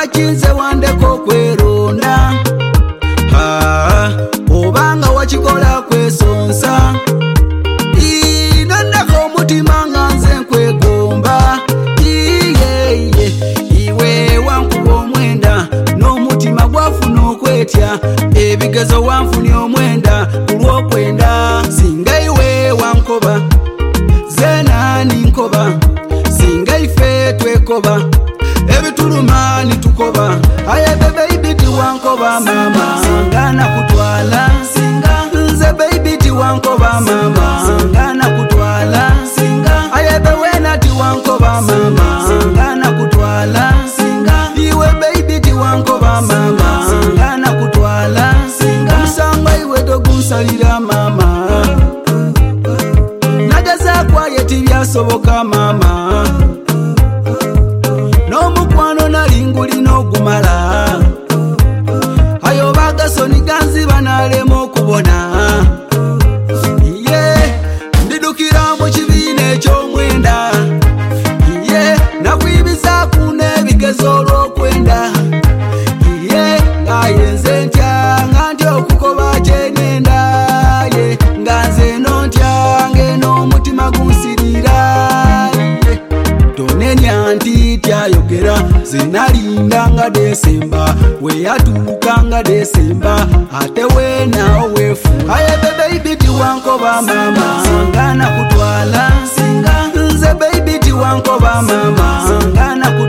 lwakinze wandeko kweronda obanga wakikola kwesonsa inondako omutima nga nze nkwegomba iwe wankuba omwenda n'omutima gwafuna okwetya ebigezo wanfunya omwenda kulwokwenda singa iwe wankoba zenani nkoba singa ife twekoba ebituluma nitukoba ayebe baby tiwankoba mama ngana kutwala singa nze baby tiwankoba mama ngana kutwala singa ayebe wena tiwankoba mama ngana kutwala singa iwe baby tiwankoba mama ngana kutwala singa musanga iwe togunsalira mama nagaza kwaye tibyasoboka mama n'omukwano nalinguli n'ogumala ayo bagasoni ganziba nalema okubona ndidukira mu kibiina eky'omwenda nakwibizaku n'ebigezo olw'okwenda nga yenze ntya nga ntya okukoba kyenyenda nga nze nontya ngeno omutima gunsirira tonenya nti tyayogera zenalinda nga Desemba weyatuuka nga Desemba ate wenawo wefu ayebe baby tiwankoba mama ngana kutwala singa nze baby tiwankoba mama ngana